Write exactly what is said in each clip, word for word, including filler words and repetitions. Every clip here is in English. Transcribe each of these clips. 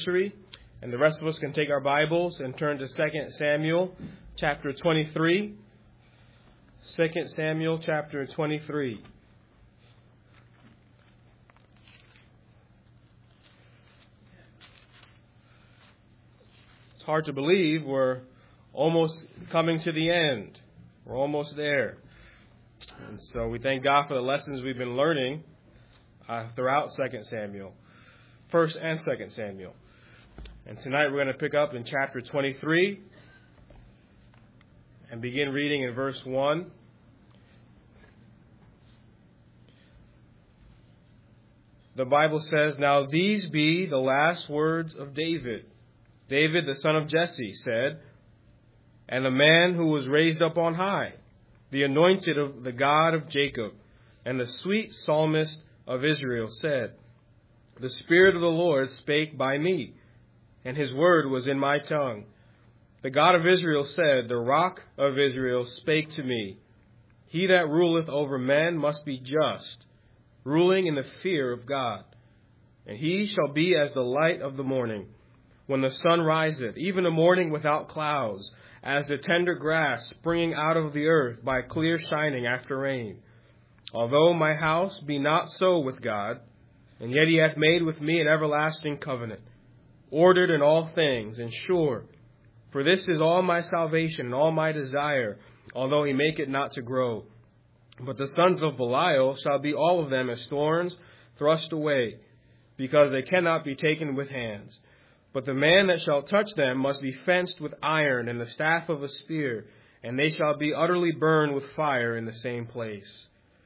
And the rest of us can take our Bibles and turn to Second Samuel chapter twenty-three. Second Samuel chapter twenty-three. It's hard to believe we're almost coming to the end. We're almost there. And so we thank God for the lessons we've been learning uh, throughout Second Samuel, First and Second Samuel. And tonight we're going to pick up in chapter twenty-three and begin reading in verse one. The Bible says, "Now these be the last words of David. David, the son of Jesse, said, and the man who was raised up on high, the anointed of the God of Jacob, and the sweet psalmist of Israel, said, the Spirit of the Lord spake by me, and his word was in my tongue. The God of Israel said, the rock of Israel spake to me. He that ruleth over men must be just, ruling in the fear of God. And he shall be as the light of the morning, when the sun riseth, even a morning without clouds, as the tender grass springing out of the earth by clear shining after rain. Although my house be not so with God, and yet he hath made with me an everlasting covenant, ordered in all things, and sure. For this is all my salvation and all my desire, although he make it not to grow. But the sons of Belial shall be all of them as thorns thrust away, because they cannot be taken with hands. But the man that shall touch them must be fenced with iron and the staff of a spear, and they shall be utterly burned with fire in the same place.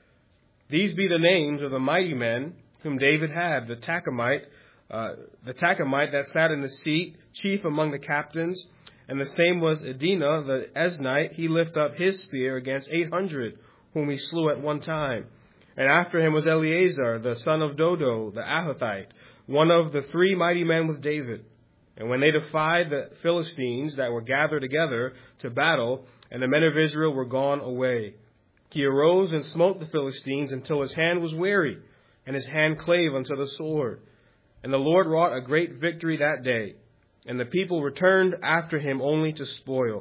These be the names of the mighty men whom David had, the Tachomite, uh, the Tachomite that sat in the seat, chief among the captains, and the same was Adinah the Eznite. He lifted up his spear against eight hundred, whom he slew at one time. And after him was Eleazar, the son of Dodo, the Ahothite, one of the three mighty men with David. And when they defied the Philistines that were gathered together to battle, and the men of Israel were gone away, he arose and smote the Philistines until his hand was weary, and his hand clave unto the sword. And the Lord wrought a great victory that day, and the people returned after him only to spoil.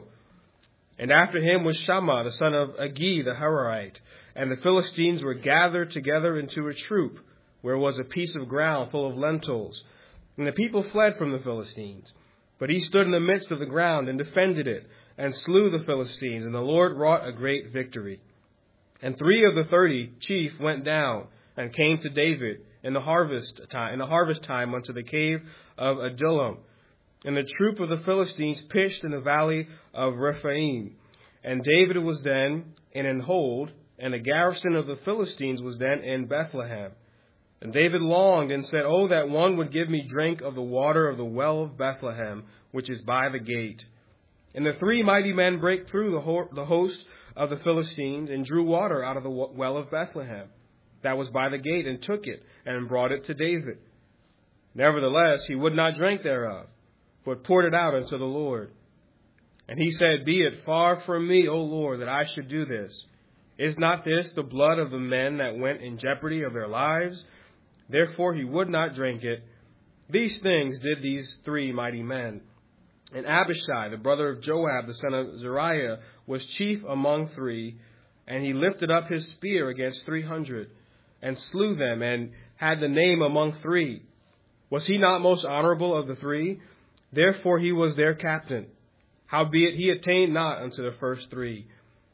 And after him was Shammah, the son of Agi, the Hararite, and the Philistines were gathered together into a troop, where was a piece of ground full of lentils. And the people fled from the Philistines. But he stood in the midst of the ground and defended it, and slew the Philistines, and the Lord wrought a great victory. And three of the thirty chief went down, and came to David in the harvest time, in the harvest time unto the cave of Adullam. And the troop of the Philistines pitched in the valley of Rephaim. And David was then in an hold, and the garrison of the Philistines was then in Bethlehem. And David longed and said, oh, that one would give me drink of the water of the well of Bethlehem, which is by the gate. And the three mighty men brake through the, ho- the host of the Philistines, and drew water out of the well of Bethlehem, that was by the gate, and took it, and brought it to David. Nevertheless, he would not drink thereof, but poured it out unto the Lord. And he said, be it far from me, O Lord, that I should do this. Is not this the blood of the men that went in jeopardy of their lives? Therefore he would not drink it. These things did these three mighty men. And Abishai, the brother of Joab, the son of Zeruiah, was chief among three, and he lifted up his spear against three hundred, and slew them, and had the name among three. Was he not most honorable of the three? Therefore he was their captain. Howbeit he attained not unto the first three.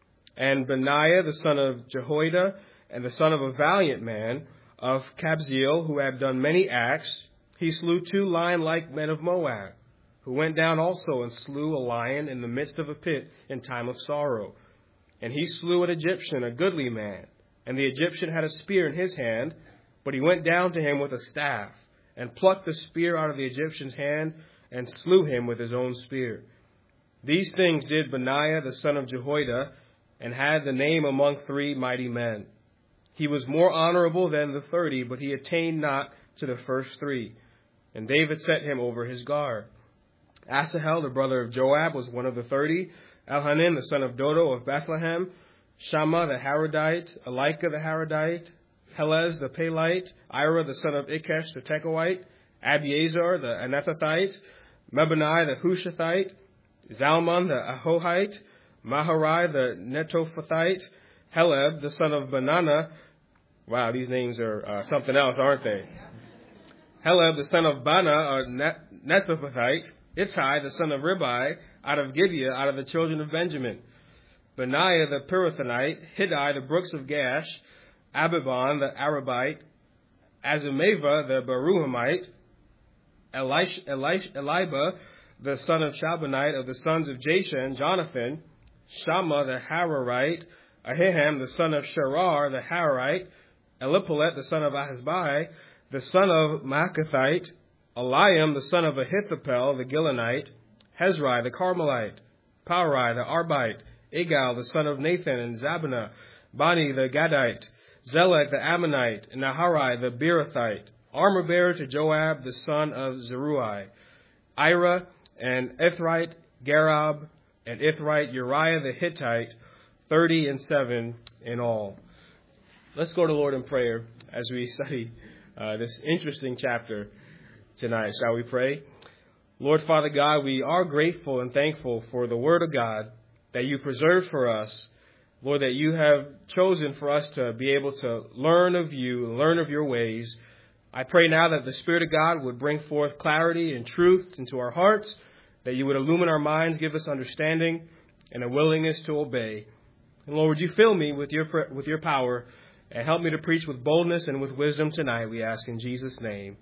And Benaiah, the son of Jehoiada, and the son of a valiant man of Kabzeel, who had done many acts, he slew two lion-like men of Moab, who went down also and slew a lion in the midst of a pit in time of sorrow. And he slew an Egyptian, a goodly man, and the Egyptian had a spear in his hand, but he went down to him with a staff, and plucked the spear out of the Egyptian's hand, and slew him with his own spear. These things did Benaiah the son of Jehoiada, and had the name among three mighty men. He was more honorable than the thirty, but he attained not to the first three. And David set him over his guard. Asahel, the brother of Joab, was one of the thirty. Elhanan, the son of Dodo of Bethlehem. Shammah the Harodite. Elika the Harodite. Helez the Palite. Ira, the son of Ikesh the Tekoite. Abiezer the Anathothite, Mebani the Hushathite, Zalmon the Ahohite, Maharai the Netophathite, Heleb the son of Benana. Wow, these names are uh, something else, aren't they? Heleb the son of Bana, or Netophathite, Ittai the son of Ribai, out of Gibeah, out of the children of Benjamin. Benaiah the Pirathonite, Hiddai the brooks of Gash, Abibon the Arabite, Azumava the Baruhamite, Elish, Elish, Eliba the son of Shabbanite of the sons of Jashan, Jonathan, Shammah the Hararite, Ahiham the son of Sharar the Hararite, Eliphalet the son of Ahasbai, the son of Maacathite, Eliam the son of Ahithophel the Gilonite, Hezrai the Carmelite, Paurai the Arbite, Igal the son of Nathan and Zabana, Bani the Gadite, Zelek the Ammonite, and Naharai the Beerothite, armor bearer to Joab the son of Zeruiah, Ira and Ithrite, Garab and Ithrite, Uriah the Hittite, thirty and seven in all. Let's go to the Lord in prayer as we study uh, this interesting chapter tonight. Shall we pray? Lord Father God, we are grateful and thankful for the Word of God that you preserved for us. Lord, that you have chosen for us to be able to learn of you, learn of your ways. I pray now that the Spirit of God would bring forth clarity and truth into our hearts, that you would illumine our minds, give us understanding and a willingness to obey. And Lord, would you fill me with your with your power and help me to preach with boldness and with wisdom tonight, we ask in Jesus' name.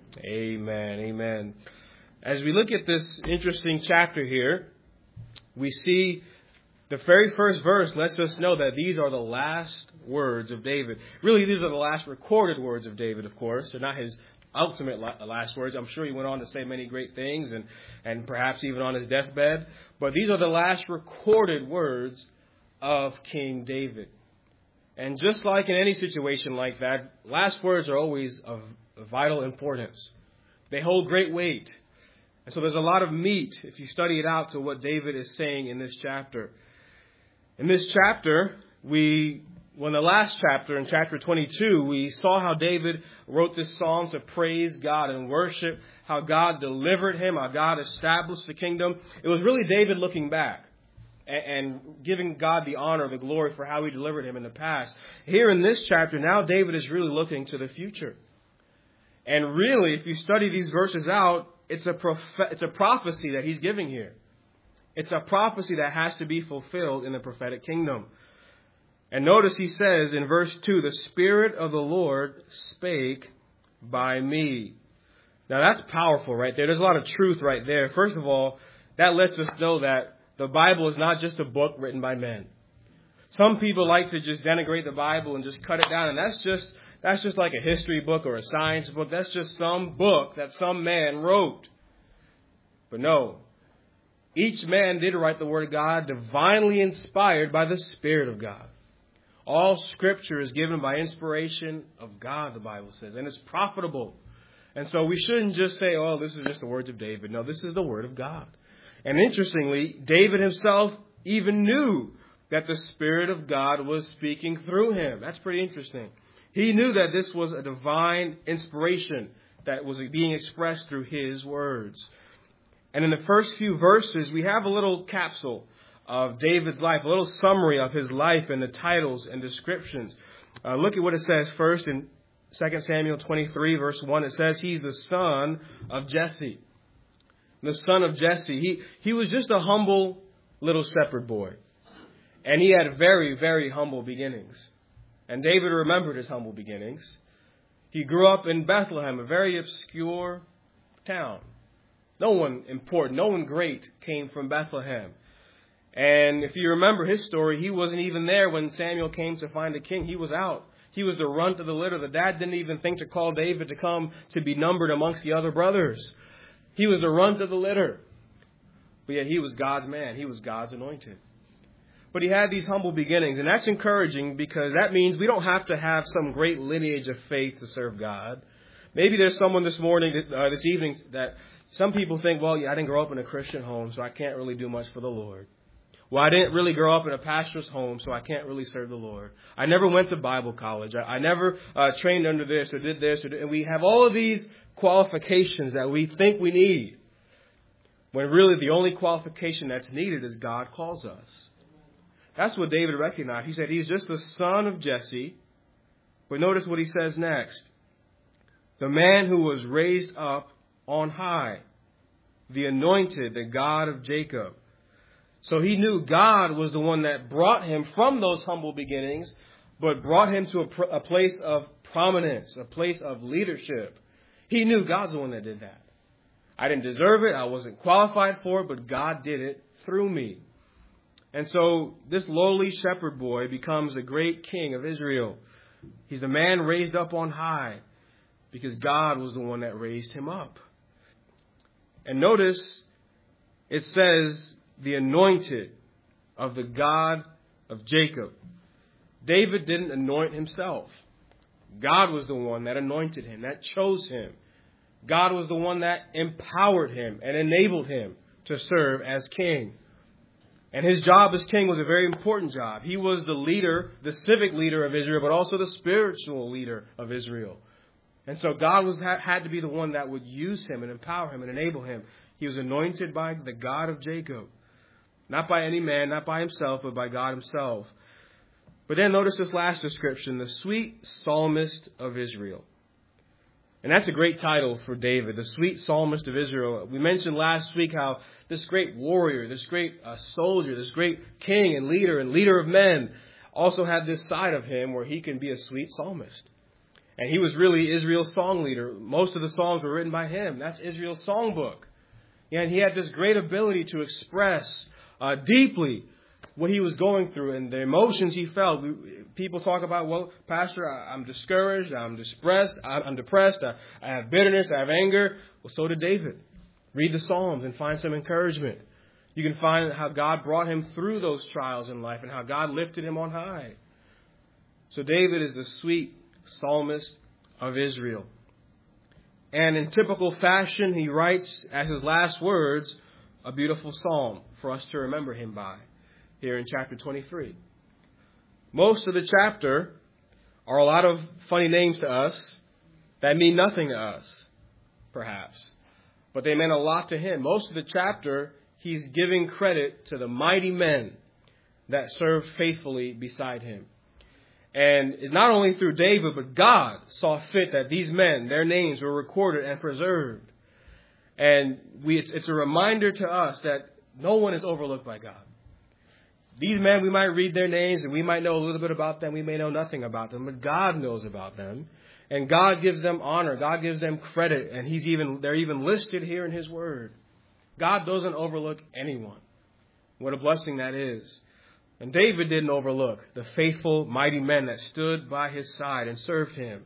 Amen. Amen. As we look at this interesting chapter here, we see the very first verse lets us know that these are the last words of David. Really, these are the last recorded words of David, of course. They're not his ultimate last words. I'm sure he went on to say many great things and, and perhaps even on his deathbed. But these are the last recorded words of King David. And just like in any situation like that, last words are always of vital importance. They hold great weight. And so there's a lot of meat, if you study it out, to what David is saying in this chapter. In this chapter, we, well, in the last chapter, in chapter twenty-two, we saw how David wrote this psalm to praise God and worship, how God delivered him, how God established the kingdom. It was really David looking back and, and giving God the honor, the glory for how he delivered him in the past. Here in this chapter, now David is really looking to the future. And really, if you study these verses out, it's a prof- it's a prophecy that he's giving here. It's a prophecy that has to be fulfilled in the prophetic kingdom. And notice he says in verse two, the Spirit of the Lord spake by me. Now that's powerful right there. There's a lot of truth right there. First of all, that lets us know that the Bible is not just a book written by men. Some people like to just denigrate the Bible and just cut it down. And that's just, that's just like a history book or a science book. That's just some book that some man wrote. But no. Each man did write the Word of God, divinely inspired by the Spirit of God. All Scripture is given by inspiration of God, the Bible says, and it's profitable. And so we shouldn't just say, oh, this is just the words of David. No, this is the Word of God. And interestingly, David himself even knew that the Spirit of God was speaking through him. That's pretty interesting. He knew that this was a divine inspiration that was being expressed through his words. And in the first few verses, we have a little capsule of David's life, a little summary of his life and the titles and descriptions. Uh, look at what it says first in Second Samuel twenty-three, verse one. It says he's the son of Jesse. The son of Jesse. He, he was just a humble little shepherd boy. And he had very, very humble beginnings. And David remembered his humble beginnings. He grew up in Bethlehem, a very obscure town. No one important, no one great came from Bethlehem. And if you remember his story, he wasn't even there when Samuel came to find a king. He was out. He was the runt of the litter. The dad didn't even think to call David to come to be numbered amongst the other brothers. He was the runt of the litter. But yet he was God's man. He was God's anointed. But he had these humble beginnings. And that's encouraging because that means we don't have to have some great lineage of faith to serve God. Maybe there's someone this morning, uh, this evening, that some people think, well, yeah, I didn't grow up in a Christian home, so I can't really do much for the Lord. Well, I didn't really grow up in a pastor's home, so I can't really serve the Lord. I never went to Bible college. I, I never uh, trained under this or did this. Or did, and we have all of these qualifications that we think we need, when really the only qualification that's needed is God calls us. That's what David recognized. He said he's just the son of Jesse. But notice what he says next. The man who was raised up on high, the anointed, the God of Jacob. So he knew God was the one that brought him from those humble beginnings, but brought him to a, pr- a place of prominence, a place of leadership. He knew God's the one that did that. I didn't deserve it. I wasn't qualified for it, but God did it through me. And so this lowly shepherd boy becomes the great king of Israel. He's the man raised up on high because God was the one that raised him up. And notice it says the anointed of the God of Jacob. David didn't anoint himself. God was the one that anointed him, that chose him. God was the one that empowered him and enabled him to serve as king. And his job as king was a very important job. He was the leader, the civic leader of Israel, but also the spiritual leader of Israel. And so God was had to be the one that would use him and empower him and enable him. He was anointed by the God of Jacob. Not by any man, not by himself, but by God himself. But then notice this last description, the sweet psalmist of Israel. And that's a great title for David, the sweet psalmist of Israel. We mentioned last week how this great warrior, this great uh, soldier, this great king and leader and leader of men also had this side of him where he can be a sweet psalmist. And he was really Israel's song leader. Most of the songs were written by him. That's Israel's songbook. And he had this great ability to express uh, deeply what he was going through and the emotions he felt. People talk about, well, Pastor, I'm discouraged, I'm depressed, I'm depressed, I, I have bitterness, I have anger. Well, so did David. Read the Psalms and find some encouragement. You can find how God brought him through those trials in life and how God lifted him on high. So David is a sweet psalmist of Israel. And in typical fashion, he writes as his last words a beautiful psalm for us to remember him by here in chapter twenty-three. Most of the chapter are a lot of funny names to us that mean nothing to us, perhaps. But they meant a lot to him. Most of the chapter, he's giving credit to the mighty men that served faithfully beside him. And it's not only through David, but God saw fit that these men, their names were recorded and preserved. And we, it's, it's a reminder to us that no one is overlooked by God. These men, we might read their names and we might know a little bit about them. We may know nothing about them, but God knows about them. And God gives them honor. God gives them credit. And he's even they're even listed here in his word. God doesn't overlook anyone. What a blessing that is. And David didn't overlook the faithful, mighty men that stood by his side and served him.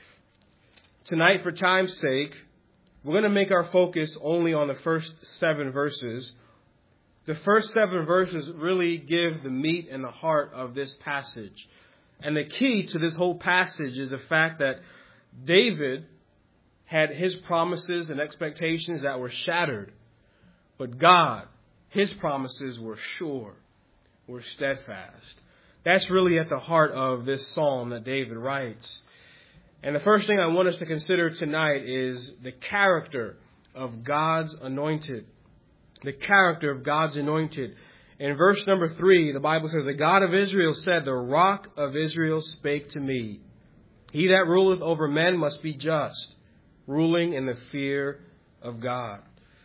Tonight, for time's sake, we're going to make our focus only on the first seven verses. The first seven verses really give the meat and the heart of this passage. And the key to this whole passage is the fact that David had his promises and expectations that were shattered. But God, his promises were sure, were steadfast. That's really at the heart of this psalm that David writes. And the first thing I want us to consider tonight is the character of God's anointed. The character of God's anointed. In verse number three, the Bible says, the God of Israel said, the rock of Israel spake to me. He that ruleth over men must be just, ruling in the fear of God.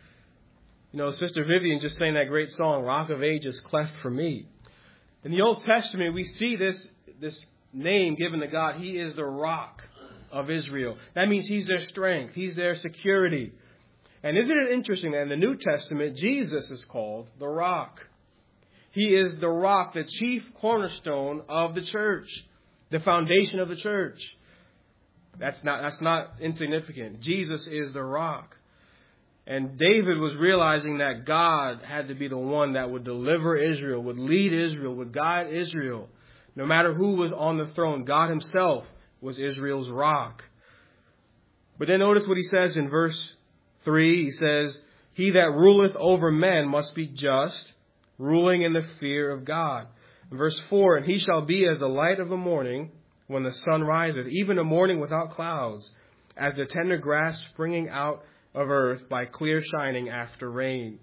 You know, Sister Vivian just sang that great song, Rock of Ages, cleft for me. In the Old Testament, we see this, this name given to God. He is the rock of Israel. That means he's their strength. He's their security. And isn't it interesting that in the New Testament, Jesus is called the rock. He is the rock, the chief cornerstone of the church, the foundation of the church. That's not, that's not insignificant. Jesus is the rock. And David was realizing that God had to be the one that would deliver Israel, would lead Israel, would guide Israel. No matter who was on the throne, God himself was Israel's rock. But then notice what he says in verse three. He says, he that ruleth over men must be just, ruling in the fear of God. Verse four, and he shall be as the light of the morning when the sun riseth, even a morning without clouds, as the tender grass springing out of earth by clear shining after rain.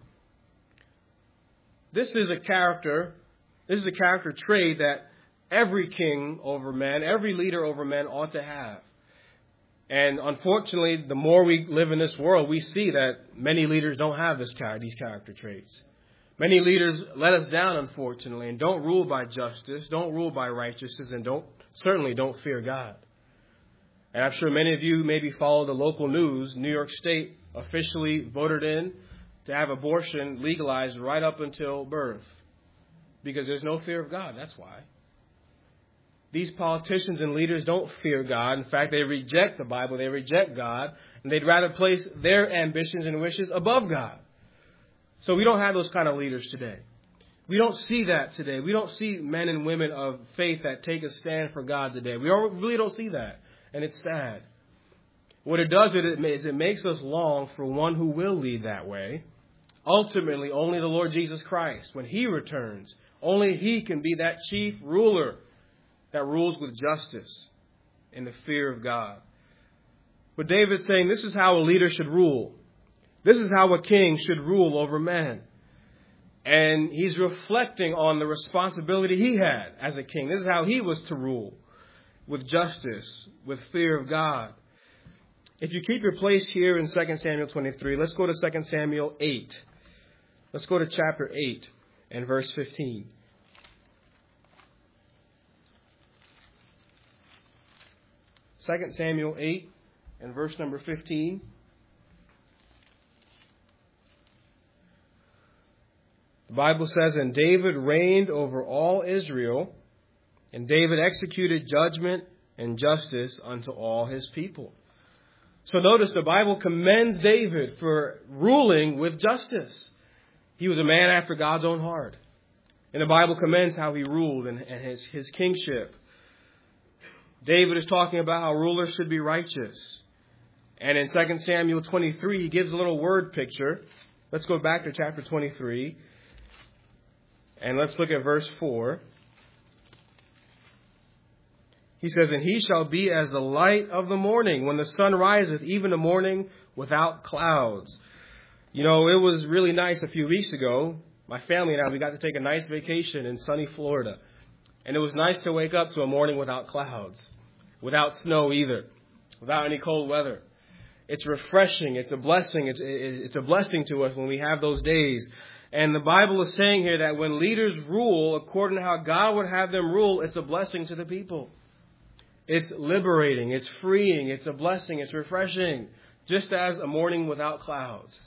This is a character, this is a character trait that every king over men, every leader over men ought to have. And unfortunately, the more we live in this world, we see that many leaders don't have this these character traits. Many leaders let us down, unfortunately, and don't rule by justice, don't rule by righteousness, and don't certainly don't fear God. And I'm sure many of you maybe follow the local news. New York State officially voted in to have abortion legalized right up until birth because there's no fear of God. That's why. These politicians and leaders don't fear God. In fact, they reject the Bible. They reject God. And they'd rather place their ambitions and wishes above God. So we don't have those kind of leaders today. We don't see that today. We don't see men and women of faith that take a stand for God today. We really don't see that. And it's sad. What it does is it makes us long for one who will lead that way. Ultimately, only the Lord Jesus Christ, when he returns, only he can be that chief ruler that rules with justice in the fear of God. But David's saying this is how a leader should rule. This is how a king should rule over men. And he's reflecting on the responsibility he had as a king. This is how he was to rule, with justice, with fear of God. If you keep your place here in Second Samuel twenty-three, let's go to Second Samuel eight. Let's go to chapter eight and verse fifteen. Second Samuel eight and verse number fifteen. The Bible says, and David reigned over all Israel, and David executed judgment and justice unto all his people. So notice the Bible commends David for ruling with justice. He was a man after God's own heart. And the Bible commends how he ruled and, and his, his kingship. David is talking about how rulers should be righteous. And in Second Samuel twenty-three, he gives a little word picture. Let's go back to chapter twenty-three. And let's look at verse four. He says, and he shall be as the light of the morning when the sun riseth, even the morning without clouds. You know, it was really nice a few weeks ago. My family and I, we got to take a nice vacation in sunny Florida. And it was nice to wake up to a morning without clouds, without snow either, without any cold weather. It's refreshing. It's a blessing. It's, it's a blessing to us when we have those days. And the Bible is saying here that when leaders rule according to how God would have them rule, it's a blessing to the people. It's liberating. It's freeing. It's a blessing. It's refreshing. Just as a morning without clouds.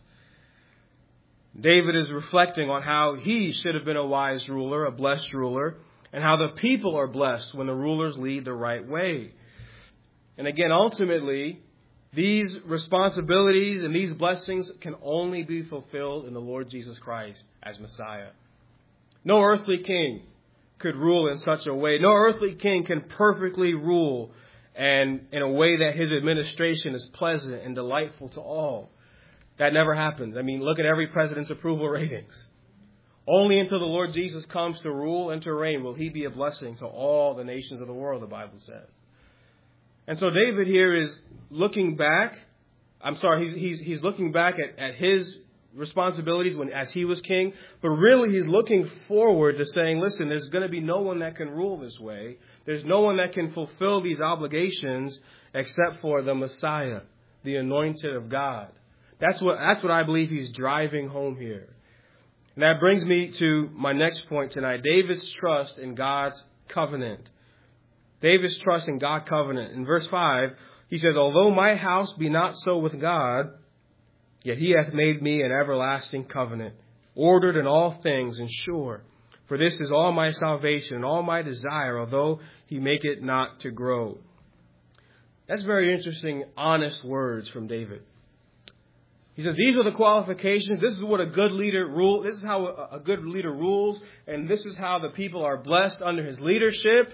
David is reflecting on how he should have been a wise ruler, a blessed ruler, and how the people are blessed when the rulers lead the right way. And again, ultimately, these responsibilities and these blessings can only be fulfilled in the Lord Jesus Christ as Messiah. No earthly king could rule in such a way. No earthly king can perfectly rule and in a way that his administration is pleasant and delightful to all. That never happens. I mean, look at every president's approval ratings. Only until the Lord Jesus comes to rule and to reign will he be a blessing to all the nations of the world, the Bible says. And so David here is looking back. I'm sorry, he's he's, he's looking back at, at his responsibilities when as he was king. But really he's looking forward to saying, listen, there's going to be no one that can rule this way. There's no one that can fulfill these obligations except for the Messiah, the anointed of God. That's what that's what I believe he's driving home here. And that brings me to my next point tonight. David's trust in God's covenant. David's trust in God's covenant. In verse five, he says, although my house be not so with God, yet he hath made me an everlasting covenant, ordered in all things and sure. For this is all my salvation and all my desire, although he make it not to grow. That's very interesting, honest words from David. He says, these are the qualifications. This is what a good leader rules. This is how a good leader rules. And this is how the people are blessed under his leadership.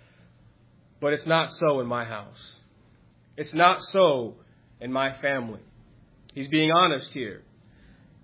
But it's not so in my house. It's not so in my family. He's being honest here.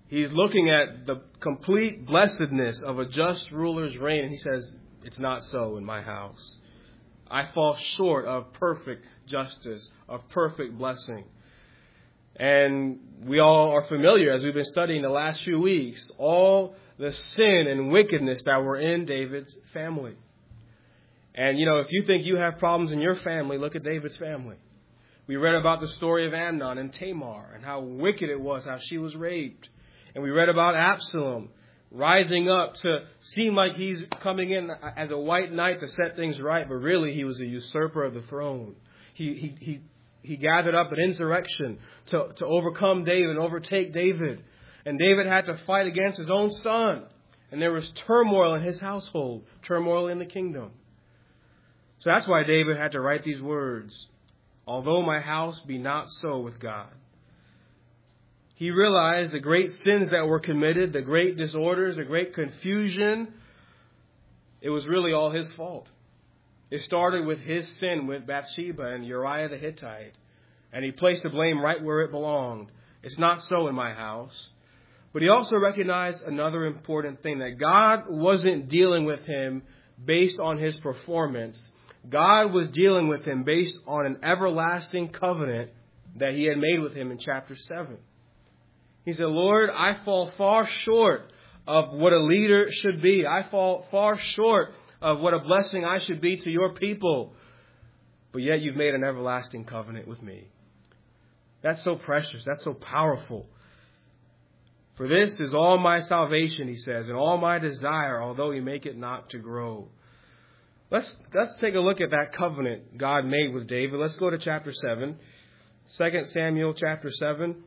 He's looking at the complete blessedness of a just ruler's reign, and he says, it's not so in my house. I fall short of perfect justice, of perfect blessing. And we all are familiar, as we've been studying the last few weeks, all the sin and wickedness that were in David's family. And, you know, if you think you have problems in your family, look at David's family. We read about the story of Amnon and Tamar and how wicked it was, how she was raped. And we read about Absalom rising up to seem like he's coming in as a white knight to set things right, but really he was a usurper of the throne. He he he, he gathered up an insurrection to, to overcome David and overtake David. And David had to fight against his own son. And there was turmoil in his household, turmoil in the kingdom. So that's why David had to write these words. Although my house be not so with God. He realized the great sins that were committed, the great disorders, the great confusion. It was really all his fault. It started with his sin with Bathsheba and Uriah the Hittite. And he placed the blame right where it belonged. It's not so in my house. But he also recognized another important thing, that God wasn't dealing with him based on his performance. God was dealing with him based on an everlasting covenant that he had made with him in chapter seven. He said, Lord, I fall far short of what a leader should be. I fall far short of what a blessing I should be to your people. But yet you've made an everlasting covenant with me. That's so precious. That's so powerful. For this is all my salvation, he says, and all my desire, although you make it not to grow. Let's let's take a look at that covenant God made with David. Let's go to chapter seven. Second Samuel chapter seven.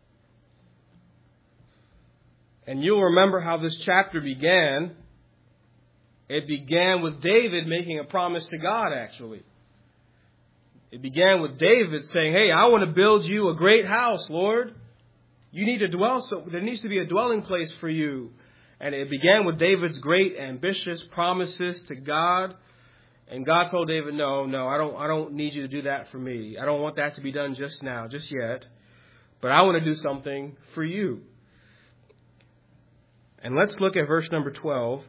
And you'll remember how this chapter began. It began with David making a promise to God, actually. It began with David saying, hey, I want to build you a great house, Lord. You need to dwell, so there needs to be a dwelling place for you. And it began with David's great, ambitious promises to God. And God told David, no, no, I don't, I don't need you to do that for me. I don't want that to be done just now, just yet. But I want to do something for you. And let's look at verse number twelve.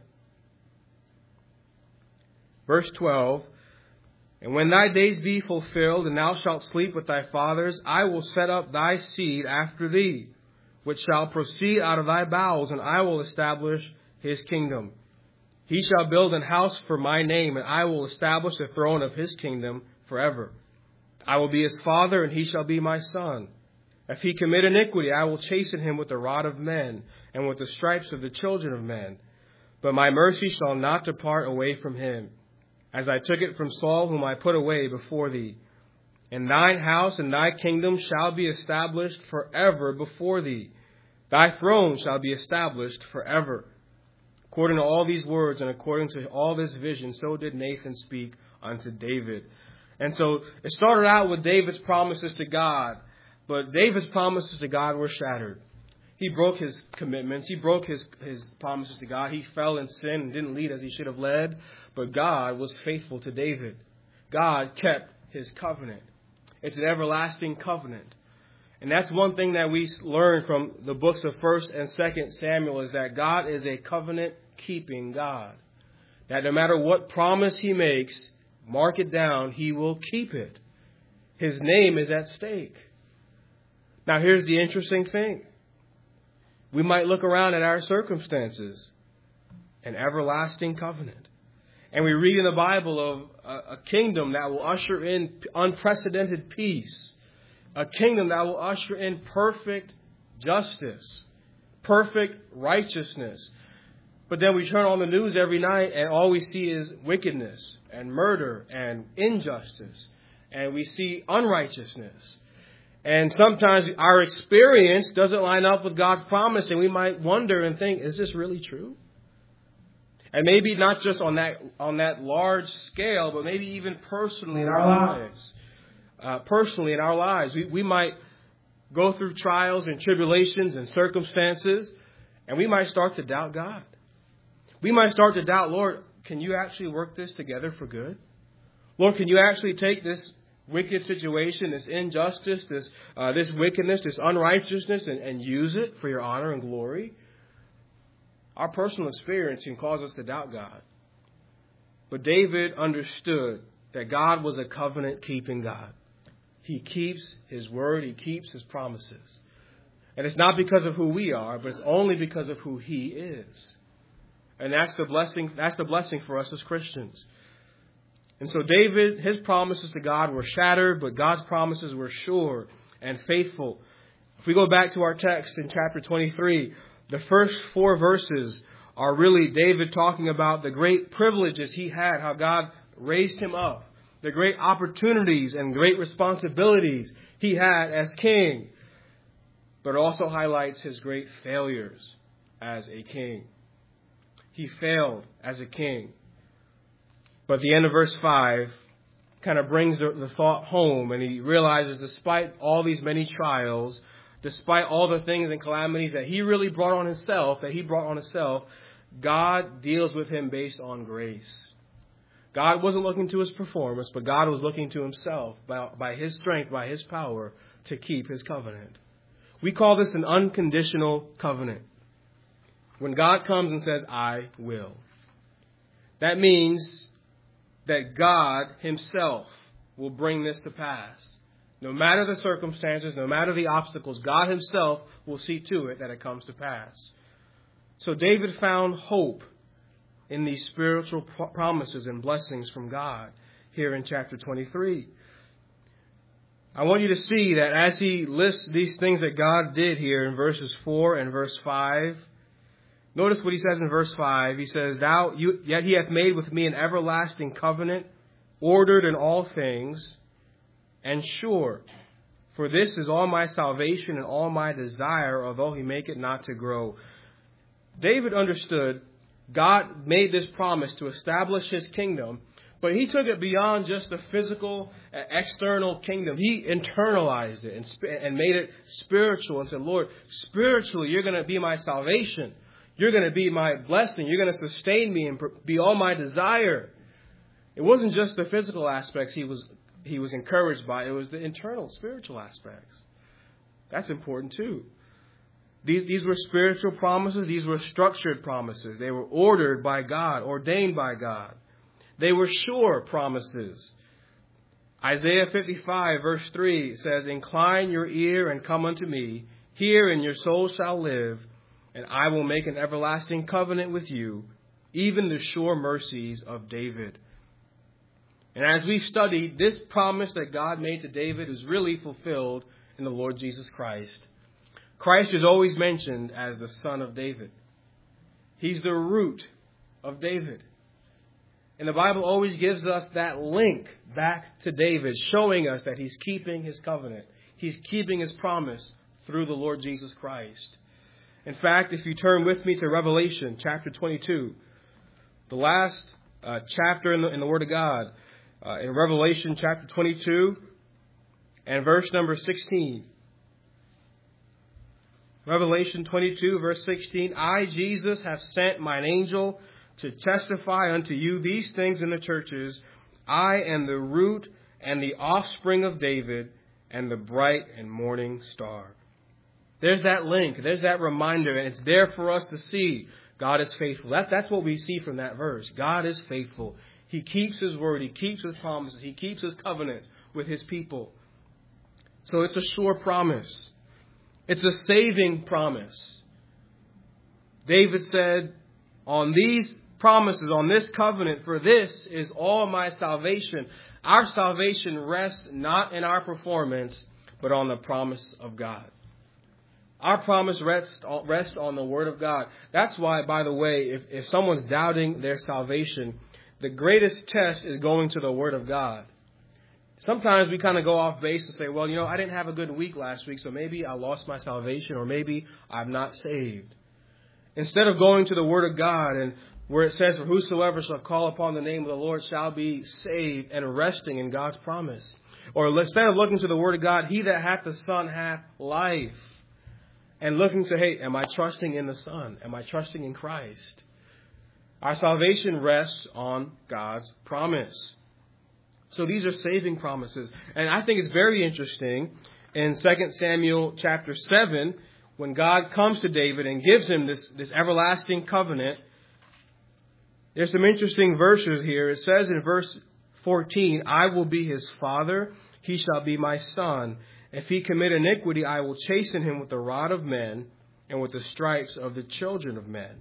Verse twelve. And when thy days be fulfilled, and thou shalt sleep with thy fathers, I will set up thy seed after thee, which shall proceed out of thy bowels, and I will establish his kingdom. He shall build an house for my name, and I will establish the throne of his kingdom forever. I will be his father, and he shall be my son. If he commit iniquity, I will chasten him with the rod of men, and with the stripes of the children of men. But my mercy shall not depart away from him, as I took it from Saul, whom I put away before thee. And thine house and thy kingdom shall be established forever before thee. Thy throne shall be established forever. According to all these words and according to all this vision, so did Nathan speak unto David. And so it started out with David's promises to God. But David's promises to God were shattered. He broke his commitments. He broke his, his promises to God. He fell in sin and didn't lead as he should have led. But God was faithful to David. God kept his covenant. It's an everlasting covenant. And that's one thing that we learn from the books of First and Second Samuel, is that God is a covenant-keeping God. That no matter what promise he makes, mark it down, he will keep it. His name is at stake. Now, here's the interesting thing. We might look around at our circumstances, an everlasting covenant. And we read in the Bible of a, a kingdom that will usher in unprecedented peace. A kingdom that will usher in perfect justice, perfect righteousness. But then we turn on the news every night and all we see is wickedness and murder and injustice. And we see unrighteousness. And sometimes our experience doesn't line up with God's promise, and we might wonder and think, is this really true? And maybe not just on that on that large scale, but maybe even personally in our lives. Uh, personally in our lives, we, we might go through trials and tribulations and circumstances, and we might start to doubt God. We might start to doubt, Lord, can you actually work this together for good? Lord, can you actually take this wicked situation, this injustice, this uh, this wickedness, this unrighteousness, and, and use it for your honor and glory. Our personal experience can cause us to doubt God. But David understood that God was a covenant-keeping God. He keeps His word. He keeps His promises. And it's not because of who we are, but it's only because of who He is. And that's the blessing, that's the blessing for us as Christians. And so David, his promises to God were shattered, but God's promises were sure and faithful. If we go back to our text in chapter twenty-three, the first four verses are really David talking about the great privileges he had, how God raised him up, the great opportunities and great responsibilities he had as king. But it also highlights his great failures as a king. He failed as a king. But the end of verse five kind of brings the, the thought home, and he realizes despite all these many trials, despite all the things and calamities that he really brought on himself, that he brought on himself, God deals with him based on grace. God wasn't looking to his performance, but God was looking to himself by, by his strength, by his power to keep his covenant. We call this an unconditional covenant. When God comes and says, I will. That means that God himself will bring this to pass. No matter the circumstances, no matter the obstacles, God himself will see to it that it comes to pass. So David found hope in these spiritual promises and blessings from God here in chapter twenty-three. I want you to see that as he lists these things that God did here in verses four and verse five, notice what he says in verse five. He says, Thou, you, yet he hath made with me an everlasting covenant, ordered in all things, and sure. For this is all my salvation and all my desire, although he make it not to grow. David understood God made this promise to establish his kingdom, but he took it beyond just the physical, external kingdom. He internalized it and, and made it spiritual and said, Lord, spiritually, you're going to be my salvation. You're going to be my blessing. You're going to sustain me and be all my desire. It wasn't just the physical aspects he was he was encouraged by. It was the internal, spiritual aspects. That's important too. These, these were spiritual promises. These were structured promises. They were ordered by God, ordained by God. They were sure promises. Isaiah fifty-five verse three says, Incline your ear and come unto me. Hear and your soul shall live. And I will make an everlasting covenant with you, even the sure mercies of David. And as we studied, this promise that God made to David is really fulfilled in the Lord Jesus Christ. Christ is always mentioned as the Son of David. He's the root of David. And the Bible always gives us that link back to David, showing us that he's keeping his covenant. He's keeping his promise through the Lord Jesus Christ. In fact, if you turn with me to Revelation chapter twenty-two, the last uh, chapter in the, in the Word of God, uh, in Revelation chapter twenty-two and verse number sixteen. Revelation twenty-two, verse sixteen, I, Jesus, have sent mine angel to testify unto you these things in the churches. I am the root and the offspring of David and the bright and morning star. There's that link. There's that reminder. And it's there for us to see God is faithful. That, that's what we see from that verse. God is faithful. He keeps his word. He keeps his promises. He keeps his covenant with his people. So it's a sure promise. It's a saving promise. David said, on these promises, on this covenant, for this is all my salvation. Our salvation rests not in our performance, but on the promise of God. Our promise rests, rests on the Word of God. That's why, by the way, if, if someone's doubting their salvation, the greatest test is going to the Word of God. Sometimes we kind of go off base and say, well, you know, I didn't have a good week last week, so maybe I lost my salvation, or maybe I'm not saved. Instead of going to the Word of God and where it says, for whosoever shall call upon the name of the Lord shall be saved, and resting in God's promise. Or instead of looking to the Word of God, he that hath the Son hath life. And looking to, hey, am I trusting in the Son? Am I trusting in Christ? Our salvation rests on God's promise. So these are saving promises. And I think it's very interesting in Second Samuel chapter seven, when God comes to David and gives him this, this everlasting covenant. There's some interesting verses here. It says in verse fourteen, I will be his father, he shall be my son. If he commit iniquity, I will chasten him with the rod of men and with the stripes of the children of men.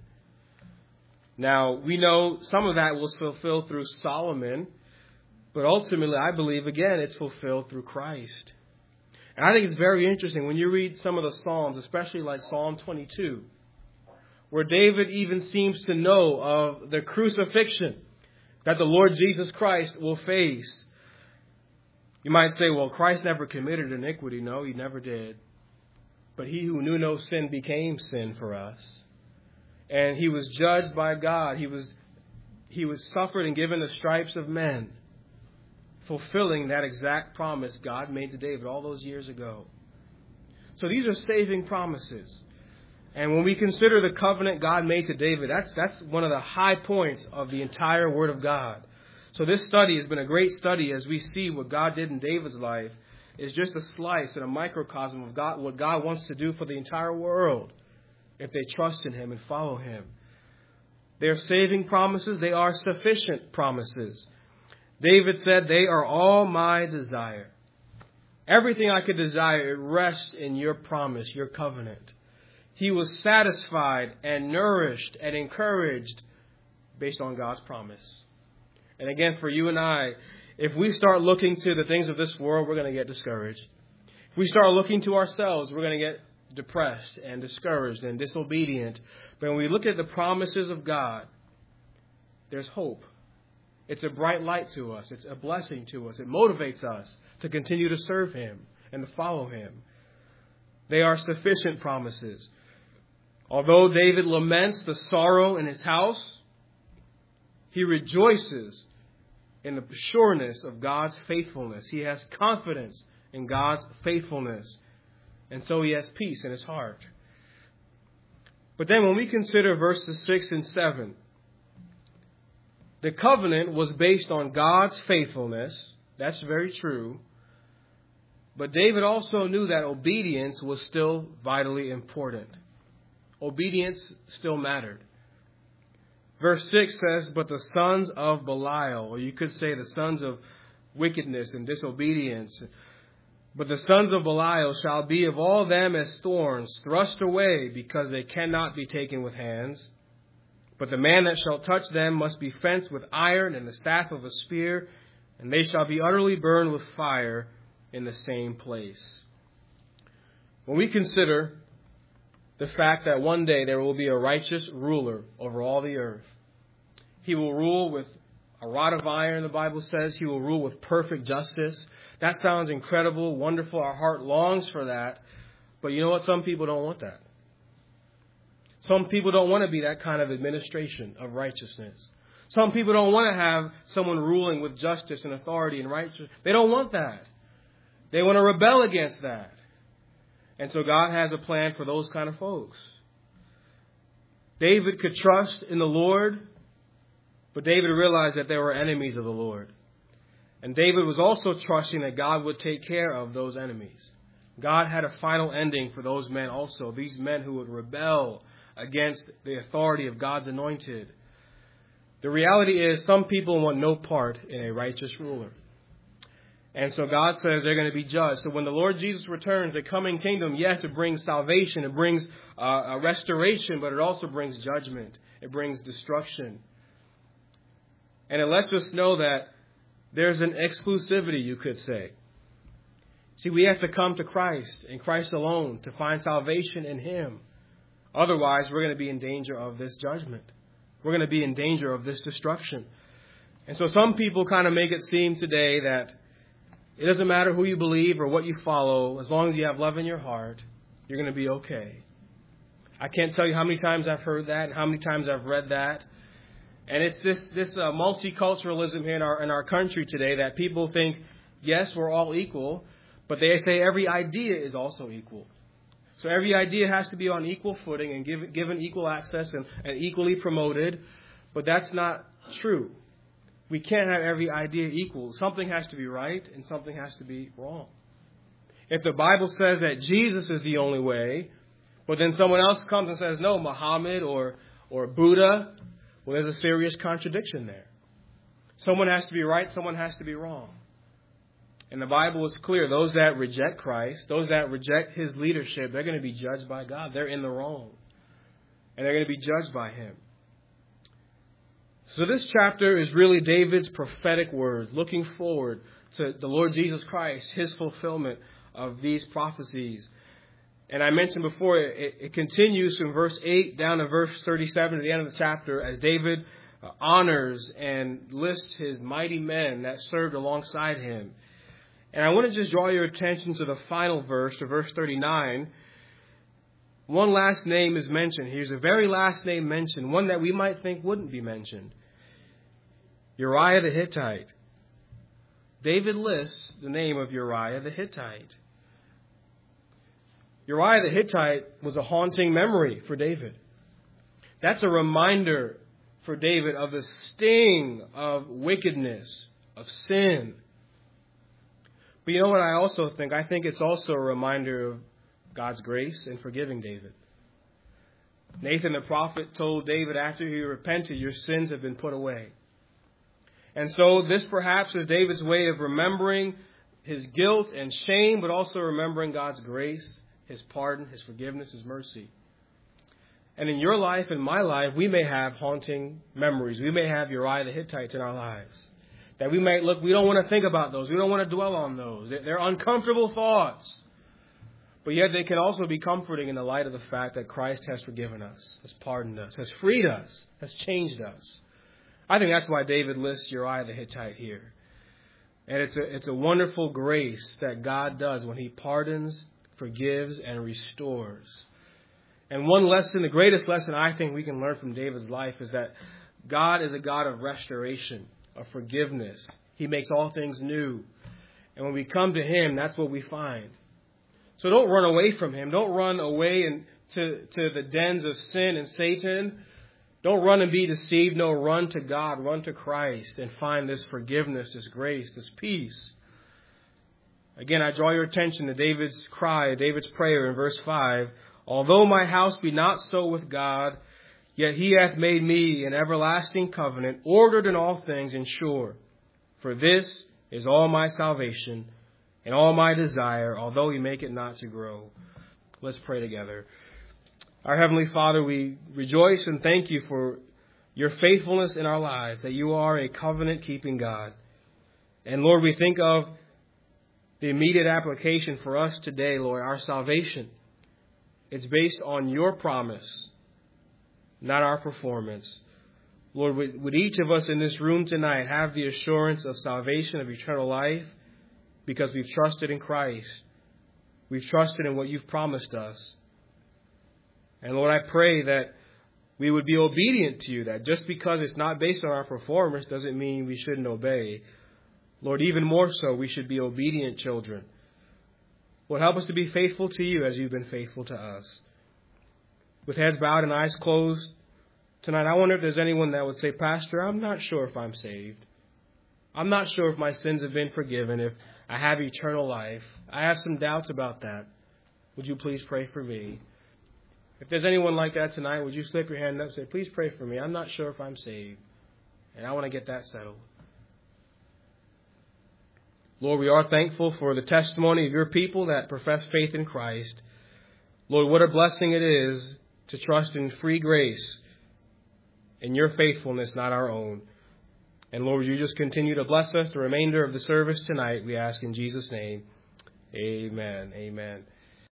Now, we know some of that was fulfilled through Solomon, but ultimately, I believe, again, it's fulfilled through Christ. And I think it's very interesting when you read some of the Psalms, especially like Psalm twenty-two, where David even seems to know of the crucifixion that the Lord Jesus Christ will face. You might say, well, Christ never committed iniquity. No, he never did. But he who knew no sin became sin for us. And he was judged by God. He was, he was suffered and given the stripes of men, fulfilling that exact promise God made to David all those years ago. So these are saving promises. And when we consider the covenant God made to David, that's that's one of the high points of the entire Word of God. So this study has been a great study as we see what God did in David's life is just a slice and a microcosm of God, what God wants to do for the entire world if they trust in him and follow him. They're saving promises. They are sufficient promises. David said, they are all my desire. Everything I could desire, it rests in your promise, your covenant. He was satisfied and nourished and encouraged based on God's promise. And again, for you and I, if we start looking to the things of this world, we're going to get discouraged. If we start looking to ourselves, we're going to get depressed and discouraged and disobedient. But when we look at the promises of God, there's hope. It's a bright light to us. It's a blessing to us. It motivates us to continue to serve him and to follow him. They are sufficient promises. Although David laments the sorrow in his house, he rejoices in the sureness of God's faithfulness. He has confidence in God's faithfulness. And so he has peace in his heart. But then when we consider verses six and seven, the covenant was based on God's faithfulness. That's very true. But David also knew that obedience was still vitally important. Obedience still mattered. Verse six says, but the sons of Belial, or you could say the sons of wickedness and disobedience, but the sons of Belial shall be of all them as thorns, thrust away, because they cannot be taken with hands. But the man that shall touch them must be fenced with iron and the staff of a spear, and they shall be utterly burned with fire in the same place. When we consider the fact that one day there will be a righteous ruler over all the earth, he will rule with a rod of iron, the Bible says. He will rule with perfect justice. That sounds incredible, wonderful. Our heart longs for that. But you know what? Some people don't want that. Some people don't want to be that kind of administration of righteousness. Some people don't want to have someone ruling with justice and authority and righteousness. They don't want that. They want to rebel against that. And so God has a plan for those kind of folks. David could trust in the Lord, but David realized that there were enemies of the Lord. And David was also trusting that God would take care of those enemies. God had a final ending for those men also, these men who would rebel against the authority of God's anointed. The reality is some people want no part in a righteous ruler. And so God says they're going to be judged. So when the Lord Jesus returns, the coming kingdom, yes, it brings salvation. It brings uh, a restoration, but it also brings judgment. It brings destruction. And it lets us know that there's an exclusivity, you could say. See, we have to come to Christ and Christ alone to find salvation in him. Otherwise, we're going to be in danger of this judgment. We're going to be in danger of this destruction. And so some people kind of make it seem today that it doesn't matter who you believe or what you follow. As long as you have love in your heart, you're going to be okay. I can't tell you how many times I've heard that and how many times I've read that. And it's this this uh, multiculturalism here in our in our country today that people think, yes, we're all equal, but they say every idea is also equal. So every idea has to be on equal footing and give, given equal access and, and equally promoted. But that's not true. We can't have every idea equal. Something has to be right and something has to be wrong. If the Bible says that Jesus is the only way, but then someone else comes and says, no, Muhammad or, or Buddha, well, there's a serious contradiction there. Someone has to be right, someone has to be wrong. And the Bible is clear. Those that reject Christ, those that reject His leadership, they're going to be judged by God. They're in the wrong. And they're going to be judged by Him. So this chapter is really David's prophetic words, looking forward to the Lord Jesus Christ, His fulfillment of these prophecies. And I mentioned before, it, it continues from verse eight down to verse thirty-seven at the end of the chapter as David uh, honors and lists his mighty men that served alongside him. And I want to just draw your attention to the final verse, to verse thirty-nine. One last name is mentioned. Here's a very last name mentioned, one that we might think wouldn't be mentioned. Uriah the Hittite. David lists the name of Uriah the Hittite. Uriah the Hittite was a haunting memory for David. That's a reminder for David of the sting of wickedness, of sin. But you know what I also think? I think it's also a reminder of God's grace in forgiving David. Nathan the prophet told David after he repented, your sins have been put away. And so this perhaps is David's way of remembering his guilt and shame, but also remembering God's grace, His pardon, His forgiveness, His mercy. And in your life and my life, we may have haunting memories. We may have Uriah the Hittites in our lives. That we might look, we don't want to think about those. We don't want to dwell on those. They're uncomfortable thoughts. But yet they can also be comforting in the light of the fact that Christ has forgiven us, has pardoned us, has freed us, has changed us. I think that's why David lists Uriah the Hittite here. And it's a, it's a wonderful grace that God does when He pardons, forgives, and restores. And one lesson, the greatest lesson I think we can learn from David's life is that God is a God of restoration, of forgiveness. He makes all things new. And when we come to Him, that's what we find. So don't run away from Him. Don't run away and to, to the dens of sin and Satan. Don't run and be deceived. No, run to God. Run to Christ and find this forgiveness, this grace, this peace. Again, I draw your attention to David's cry, David's prayer in verse five. Although my house be not so with God, yet He hath made me an everlasting covenant, ordered in all things and sure. For this is all my salvation and all my desire, although He make it not to grow. Let's pray together. Our Heavenly Father, we rejoice and thank You for Your faithfulness in our lives, that You are a covenant-keeping God. And Lord, we think of the immediate application for us today, Lord, our salvation. It's based on Your promise, not our performance. Lord, would, would each of us in this room tonight have the assurance of salvation, of eternal life, because we've trusted in Christ. We've trusted in what You've promised us. And Lord, I pray that we would be obedient to You, that just because it's not based on our performance doesn't mean we shouldn't obey. Lord, even more so, we should be obedient children. Lord, help us to be faithful to You as You've been faithful to us. With heads bowed and eyes closed, tonight I wonder if there's anyone that would say, Pastor, I'm not sure if I'm saved. I'm not sure if my sins have been forgiven, if I have eternal life. I have some doubts about that. Would you please pray for me? If there's anyone like that tonight, would you slip your hand up and say, please pray for me. I'm not sure if I'm saved, and I want to get that settled. Lord, we are thankful for the testimony of Your people that profess faith in Christ. Lord, what a blessing it is to trust in free grace, in Your faithfulness, not our own. And Lord, You just continue to bless us the remainder of the service tonight, we ask in Jesus' name. Amen. Amen.